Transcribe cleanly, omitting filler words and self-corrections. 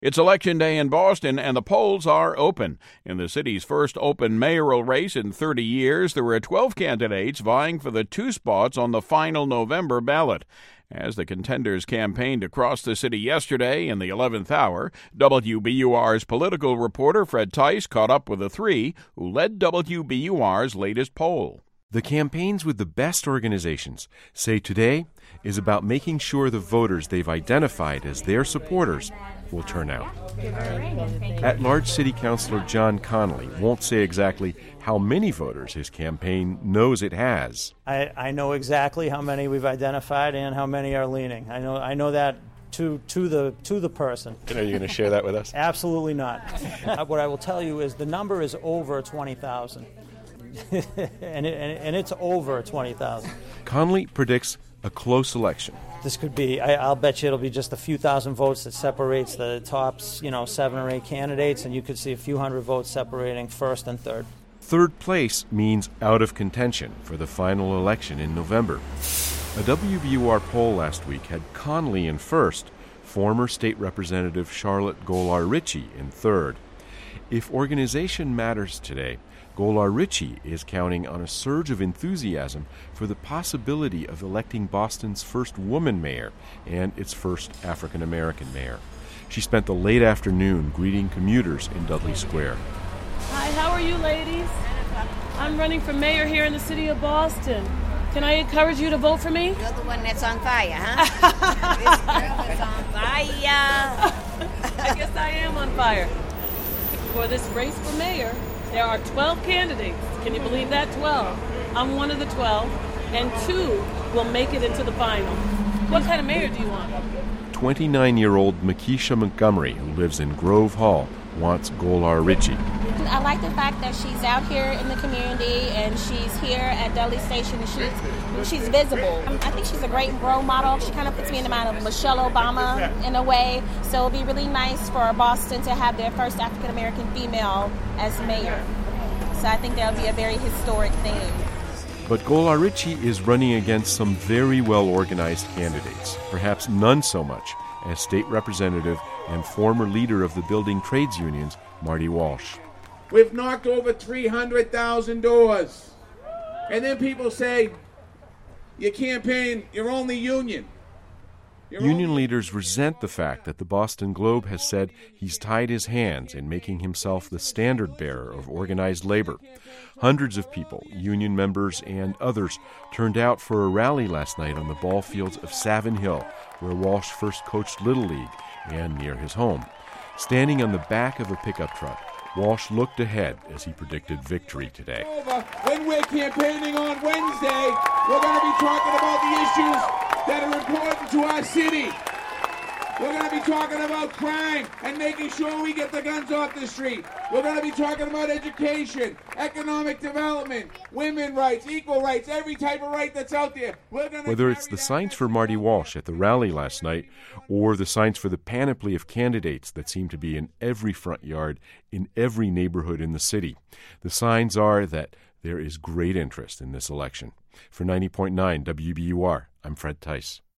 It's Election Day in Boston, and the polls are open. In the city's first open mayoral race in 30 years, there were 12 candidates vying for the 2 spots on the final November ballot. As the contenders campaigned across the city yesterday in the 11th hour, WBUR's political reporter Fred Tice caught up with the 3 who led WBUR's latest poll. The campaigns with the best organizations say today is about making sure the voters they've identified as their supporters will turn out. At-large City Councilor John Connolly won't say exactly how many voters his campaign knows it has. I know exactly how many we've identified and how many are leaning. I know that to the person. Are you going to share that with us? Absolutely not. What I will tell you is the number is over 20,000. and it's over 20,000. Connolly predicts a close election. This could be, I'll bet you it'll be just a few thousand votes that separates the top, 7 or 8 candidates, and you could see a few hundred votes separating first and third. Third place means out of contention for the final election in November. A WBUR poll last week had Connolly in first, former state representative Charlotte Golar-Ritchie in third. If organization matters today, Golar-Ritchie is counting on a surge of enthusiasm for the possibility of electing Boston's first woman mayor and its first African-American mayor. She spent the late afternoon greeting commuters in Dudley Square. Hi, how are you, ladies? I'm running for mayor here in the city of Boston. Can I encourage you to vote for me? You're the one that's on fire, huh? This girl is on fire. I guess I am on fire. For this race for mayor, there are 12 candidates. Can you believe that? 12. I'm one of the 12, and 2 will make it into the final. What kind of mayor do you want? 29-year-old Makisha Montgomery, who lives in Grove Hall, wants Golar-Ritchie. I like the fact that she's out here in the community and she's here at Dudley Station and she's visible. I think she's a great role model. She kind of puts me in the mind of Michelle Obama in a way. So it'll be really nice for Boston to have their first African-American female as mayor. So I think that'll be a very historic thing. But Golar-Ritchie is running against some very well-organized candidates, perhaps none so much as state representative and former leader of the building trades unions, Marty Walsh. We've knocked over 300,000 doors. And then people say, you campaign, you're only union. Union leaders resent the fact that the Boston Globe has said he's tied his hands in making himself the standard bearer of organized labor. Hundreds of people, union members and others, turned out for a rally last night on the ball fields of Savin Hill, where Walsh first coached Little League and near his home. Standing on the back of a pickup truck, Walsh looked ahead as he predicted victory today. When we're campaigning on Wednesday, we're going to be talking about the issues that are important to our city. We're going to be talking about crime and making sure we get the guns off the street. We're going to be talking about education, economic development, women's rights, equal rights, every type of right that's out there. Whether it's the signs for Marty Walsh at the rally last night or the signs for the panoply of candidates that seem to be in every front yard, in every neighborhood in the city, the signs are that there is great interest in this election. For 90.9 WBUR, I'm Fred Tice.